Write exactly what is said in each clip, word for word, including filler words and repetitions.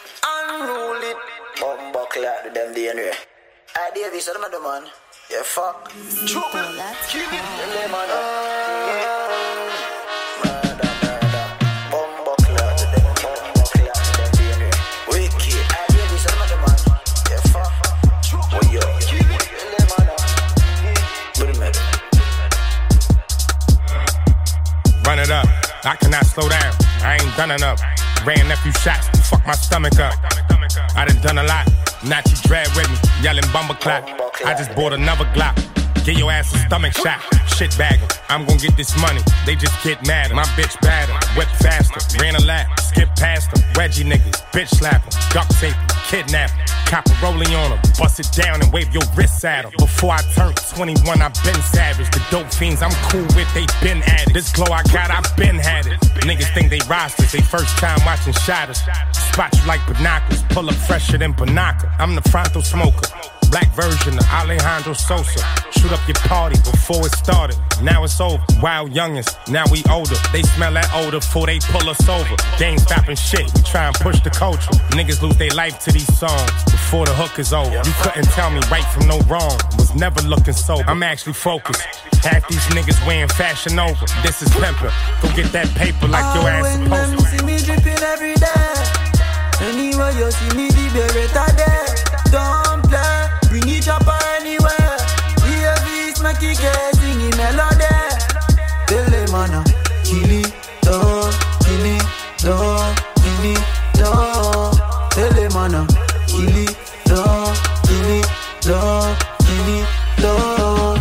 Unruly. Bumbo clock to them D N A. I did this, I'm the man. Yeah, fuck. Trouble. Kill it. Yeah, man. Murder, murder. Bumbo clock to them. Bumbo clock to them D N A. Wicked. I did this, I'm the man. Yeah, fuck. Trouble. Oh, yo. Kill it. Yeah, man. Good man. Run it up. I cannot slow down. I ain't done enough. Ran a few shots. Fuck my stomach up. I done done a lot. Not you drag with me, yelling bumbleclap. I just bought another Glock. Give your ass a stomach shot. Shit bagger, I'm gon' get this money. They just get mad. My bitch badder, whip faster. Ran a lap, skip past them. Wedgie niggas, bitch slapper, duct tape, kidnap. Copper rolling on them, bust it down and wave your wrists at them. Before I turned twenty-one, I been savage. The dope fiends I'm cool with, they been at it. This glow I got, I been had it. Niggas think they rosters, they first time watching shadows. Spot you like binoculars, pull up fresher than Banaka. I'm the Fronto smoker, black version of Alejandro Sosa. Shoot up your party before it started, now it's over. Wild youngins, now we older. They smell that odor before they pull us over. Game stopping shit, we try and push the culture. Niggas lose their life to these songs before the hook is over. You couldn't tell me right from no wrong, was never looking sober. I'm actually focused, half these niggas wearing Fashion Over. This is pimpin', go get that paper like your ass supposed to. You see me dripping every day. Anywhere you see me, the beretta there. Don't play, bring it up anywhere. We have this Mackie singing melody. Tell them man, kill it, don't, kill it, don't, kill it, don't. Tell them man, kill it, don't, kill it, don't, kill it, don't.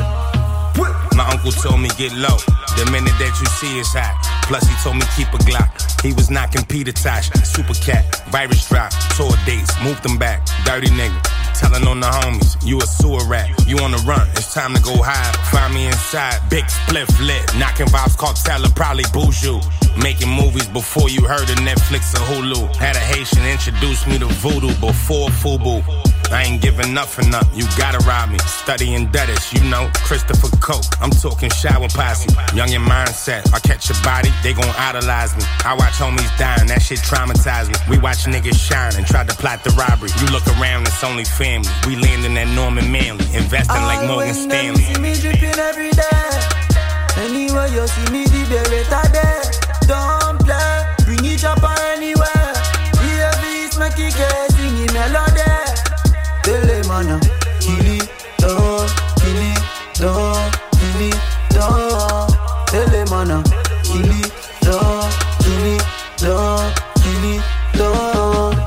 My uncle told me get low, the minute that you see is hot. Plus he told me keep a Glock. He was knocking Peter Tosh, Super Cat, virus drop, tour dates, moved them back. Dirty nigga, telling on the homies, you a sewer rat. You on the run, it's time to go hide. Find me inside, big spliff lit. Knocking Vibes Cartel, probably Boujou. Making movies before you heard of Netflix or Hulu. Had a Haitian introduce me to voodoo before Fubu. I ain't giving nothing up, you gotta rob me. Studying debtors, you know, Christopher Coke. I'm talking shower posse, young in mindset. I catch a body, they gon' idolize me. I watch homies dying, that shit traumatized me. We watch niggas shine and try to plot the robbery. You look around, it's only family. We landing at Norman Manley, investing like Morgan Stanley. You see me dripping every day. Anywhere you see me, the beretta there. Don't play, bring it up anywhere. We have this Mackie singing melody. Tell them man, kill it, don't, kill it, don't, kill it, don't. Tell them man, kill it, don't, kill it, don't, kill it, don't.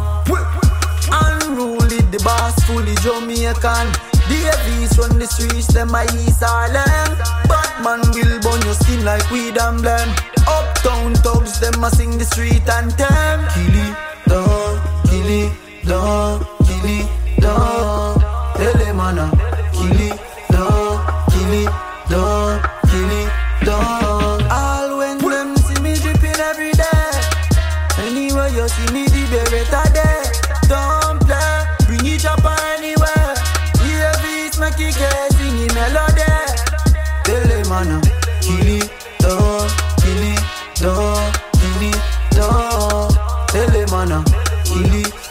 Unruly, the boss fully Jamaican. Davies run the streets, them my East Harlem. Batman will burn your skin like weed and blem. Uptown thugs, them a sing the street anthem. Kill it, don't, kill it, don't, kill it. Don't, tell them man, kill it, don't, kill it, don't, kill it, don't. All when them see me dripping every day. Anywhere you see me, the beretta there. Don't play, bring it up anywhere. We have this Mackie singing melody. Tell them man, kill it, don't, kill it, don't, kill it, don't. Tell them man, kill it.